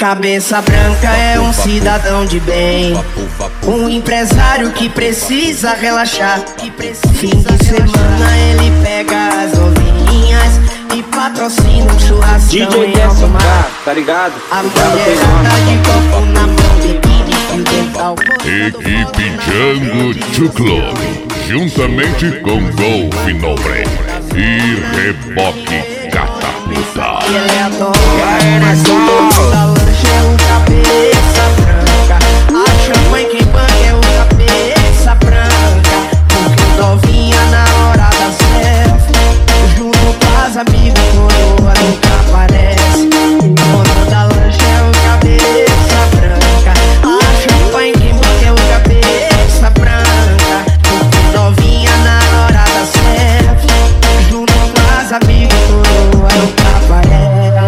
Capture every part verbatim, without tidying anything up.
Cabeça branca é um cidadão de bem, um empresário que precisa relaxar. Fim de semana ele pega as novinhas e patrocina um churrascão D J em alto mar. tá ligado? A mulher tá de copo na mão, biquíni, fio dental. Equipe Django to Club, juntamente com Golf Nobre e Reboque Catapulta. E ele adora, mas o dono da lancha é o cabeça branca. A champanhe quem banca é o cabeça branca. Porque novinha na hora da selfie, junto com as amigas, coroa nunca aparece. O dono da lancha é o cabeça branca. A champanhe quem banca é o cabeça branca. Porque novinha na hora da selfie, junto com as amigas, coroa nunca aparece.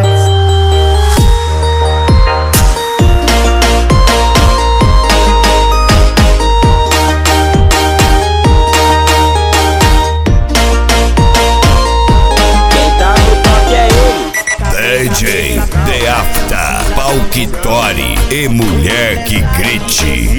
D J The After, Palquitori e Mulher que Grite.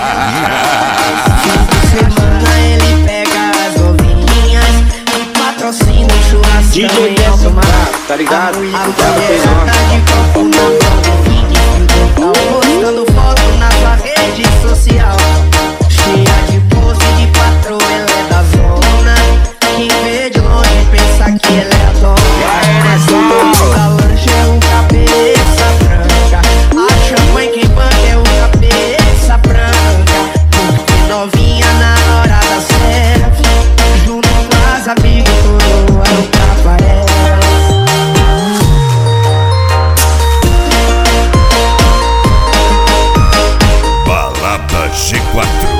Semana ele pega as novinhas e patrocina o churrascão D J em alto mar. tá ligado? A mulher tá de copo na mão, biquíni, fio dental, postando foto na sua rede social. Cheia de pose de patroa, ela é da zona. Quem vê de longe pensa que ela é a dona. Mas o dono da lancha é o cabeça branca. A champanhe quem banca é o cabeça branca. Porque novinha na hora da selfie, junto com as amigas, coroa nunca aparece. Balada G quatro.